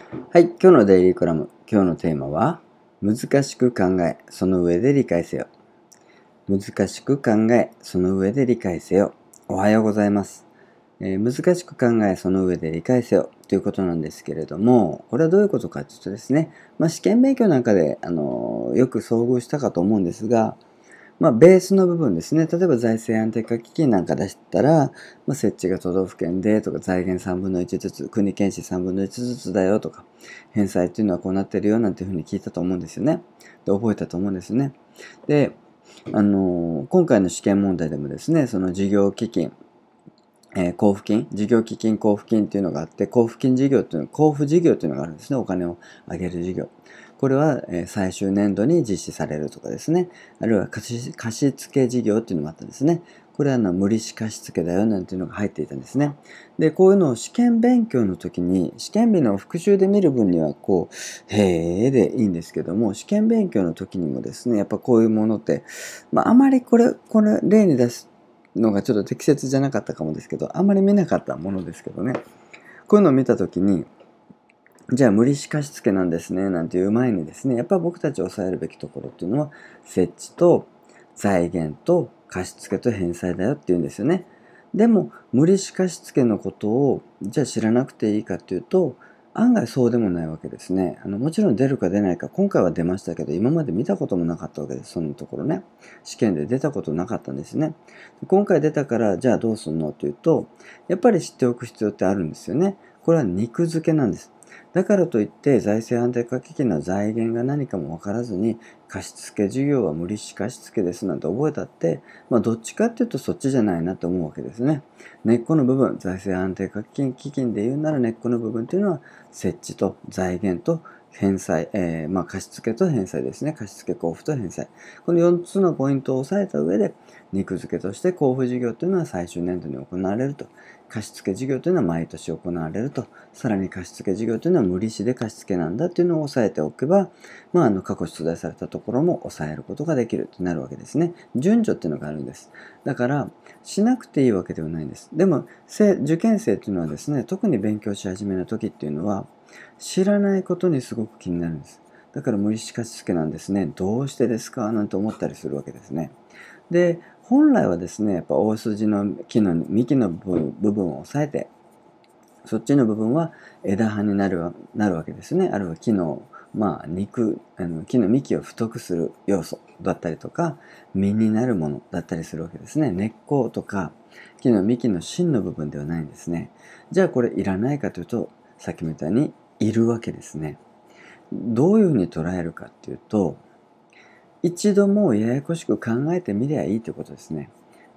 はい、今日のデイリーコラム。今日のテーマは、難しく考え、その上で理解せよ。難しく考え、その上で理解せよ。おはようございます。難しく考え、その上で理解せよということなんですけれども、これはどういうことかというとですね、試験勉強なんかで、よく遭遇したかと思うんですが、ベースの部分ですね。例えば財政安定化基金なんか出したら、設置が都道府県でとか、財源3分の1ずつ、国県市3分の1ずつだよとか、返済っていうのはこうなってるよなんていうふうに聞いたと思うんですよね。で、覚えたと思うんですね。で、今回の試験問題でもですね、その事業基金、交付金、事業基金交付金っていうのがあって、交付金事業っていうの、交付事業っていうのがあるんですね。お金をあげる事業。これは、最終年度に実施されるとかですね。あるいは貸付事業っていうのもあったんですね。これは無利子貸付だよなんていうのが入っていたんですね。で、こういうのを試験勉強の時に、試験日の復習で見る分にはへーでいいんですけども、試験勉強の時にもですね、やっぱこういうものって、あまりこれ例に出すのがちょっと適切じゃなかったかもですけど、あんまり見なかったものですけどね。こういうのを見たときに、じゃあ無利子貸付なんですね、なんていう前にですね、やっぱり僕たち抑えるべきところっていうのは、設置と財源と貸付と返済だよっていうんですよね。でも、無利子貸付のことを、じゃあ知らなくていいかっていうと、案外そうでもないわけですね。もちろん出るか出ないか、今回は出ましたけど、今まで見たこともなかったわけです、そのところね。試験で出たことなかったんですね。今回出たから、じゃあどうすんのっていうと、やっぱり知っておく必要ってあるんですよね。これは肉付けなんです。だからといって財政安定化基金の財源が何かも分からずに貸付事業は無利子貸付ですなんて覚えたって、どっちかっていうとそっちじゃないなと思うわけですね。根っこの部分、財政安定化基金で言うなら根っこの部分というのは設置と財源と返済、貸付と返済ですね。貸付交付と返済。この4つのポイントを押さえた上で、肉付けとして交付事業というのは最終年度に行われると。貸付事業というのは毎年行われると。さらに貸付事業というのは無利子で貸付なんだというのを押さえておけば、過去出題されたところも抑えることができるとなるわけですね。順序っていうのがあるんです。だから、しなくていいわけではないんです。でも、受験生というのはですね、特に勉強し始めの時っていうのは、知らないことにすごく気になるんです。だから無利子貸付なんですね。どうしてですかなんて思ったりするわけですね。で、本来はですね、やっぱ大筋の幹の部分を押さえて、そっちの部分は枝葉になるわけですね。あるいは木の、木の幹を太くする要素だったりとか、実になるものだったりするわけですね。根っことか、木の幹の芯の部分ではないんですね。じゃあこれいらないかというと、さっきみたいにいるわけですね。どういうふうに捉えるかっていうと、一度もうややこしく考えてみりゃいいということですね。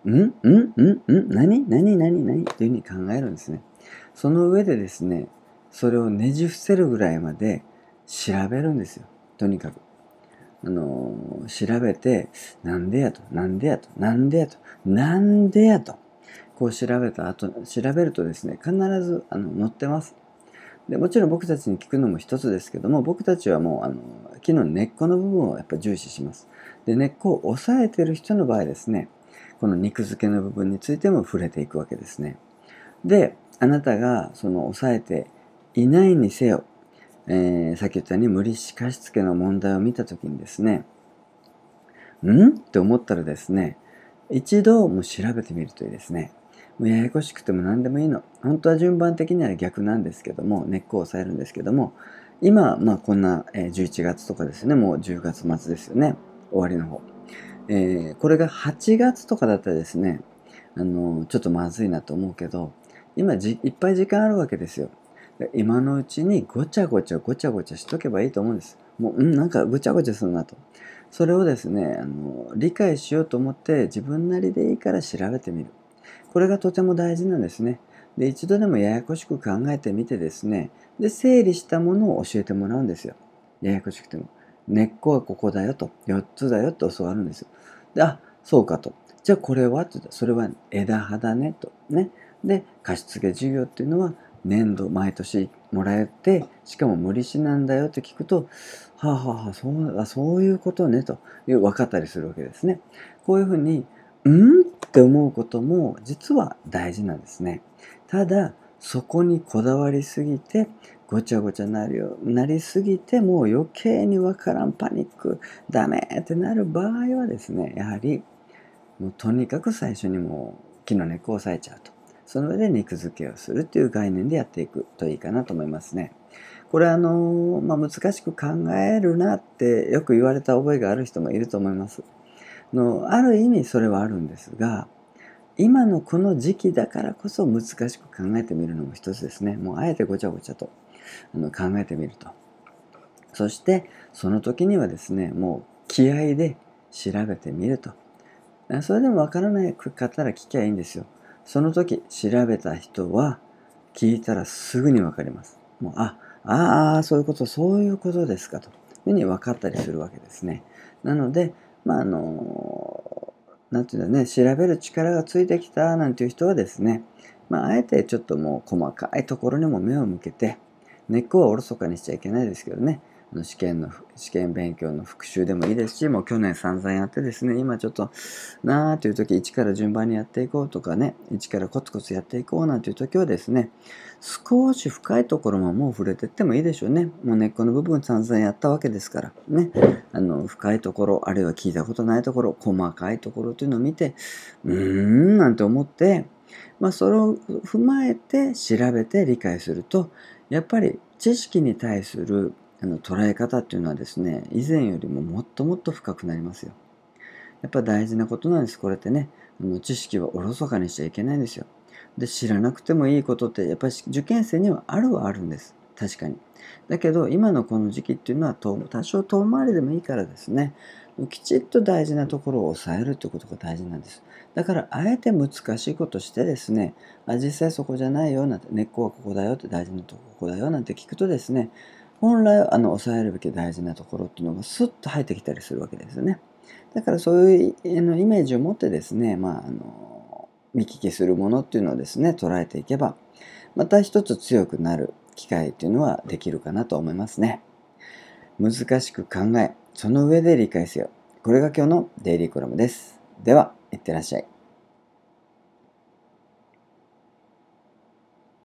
何っていうふうに考えるんですね。その上でですね、それをねじ伏せるぐらいまで調べるんですよ。とにかく。調べて、なんでやと、なんでやと、なんでやと、なんでやと、こう調べるとですね、必ず載ってます。でもちろん僕たちに聞くのも一つですけども、僕たちはもう木の根っこの部分をやっぱ重視します。で、根っこを押さえている人の場合ですね、この肉付けの部分についても触れていくわけですね。で、あなたがその押さえていないにせよ、さっき言ったように無利子貸付の問題を見たときにですね、って思ったらですね、一度もう調べてみるといいですね。もうややこしくても何でもいいの。本当は順番的には逆なんですけども、根っこを押さえるんですけども、今、こんな11月とかですね、もう10月末ですよね。終わりの方。これが8月とかだったらですね、ちょっとまずいなと思うけど、今いっぱい時間あるわけですよ。今のうちにごちゃごちゃしとけばいいと思うんです。もう、なんかごちゃごちゃするなと。それをですね、理解しようと思って自分なりでいいから調べてみる。これがとても大事なんですね。で、一度でもややこしく考えてみてですね、で、整理したものを教えてもらうんですよ。ややこしくても。根っこはここだよと、4つだよって教わるんですよ。で、そうかと。じゃあこれはって言ったら、それは枝葉だねと。ね。で、貸付事業っていうのは年度、毎年もらえて、しかも無利子なんだよって聞くと、そういうことねと分かったりするわけですね。こういうふうに、って思うことも実は大事なんですね。ただ、そこにこだわりすぎて、 ごちゃごちゃなりすぎて、もう余計にわからん、パニック、ダメってなる場合はですね、やはりもうとにかく最初にもう木の根っこを押さえちゃうと。その上で肉付けをするっていう概念でやっていくといいかなと思いますね。これ難しく考えるなってよく言われた覚えがある人もいると思います。ある意味それはあるんですが、今のこの時期だからこそ難しく考えてみるのも一つですね。もうあえてごちゃごちゃと考えてみると。そしてその時にはですね、もう気合で調べてみると。それでもわからないかったら聞きゃいいんですよ。その時調べた人は聞いたらすぐにわかります。もうそういうことですかというふうに分かったりするわけですね。なので、なんていうんだね、調べる力がついてきたなんていう人はですね、あえてちょっともう細かいところにも目を向けて、根っこはおろそかにしちゃいけないですけどね、試験勉強の復習でもいいですし、もう去年散々やってですね、今ちょっとなーという時、一から順番にやっていこうとかね、一からコツコツやっていこうなんていう時はですね、少し深いところももう触れてってもいいでしょうね。もう根っこの部分散々やったわけですからね。深いところ、あるいは聞いたことないところ、細かいところというのを見て、なんて思って、それを踏まえて調べて理解すると、やっぱり知識に対する捉え方っていうのはですね、以前よりももっともっと深くなりますよ。やっぱ大事なことなんです。これってね、知識はおろそかにしちゃいけないんですよ。で、知らなくてもいいことって、やっぱり受験生にはあるんです。確かに。だけど、今のこの時期っていうのは、多少遠回りでもいいからですね、きちっと大事なところを抑えるということが大事なんです。だから、あえて難しいことしてですね、実際そこじゃないよ、なんて、根っこはここだよって、大事なとこここだよ、なんて聞くとですね、本来、抑えるべき大事なところっていうのがスッと入ってきたりするわけですよね。だからそういうイメージを持ってですね、見聞きするものっていうのをですね、捉えていけば、また一つ強くなる機会っていうのはできるかなと思いますね。難しく考え、その上で理解せよ。これが今日のデイリーコラムです。では、いってらっしゃい。